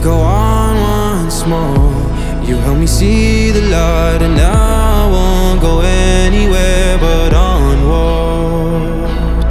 go on once more. You help me see the light, and now I won't go anywhere but on.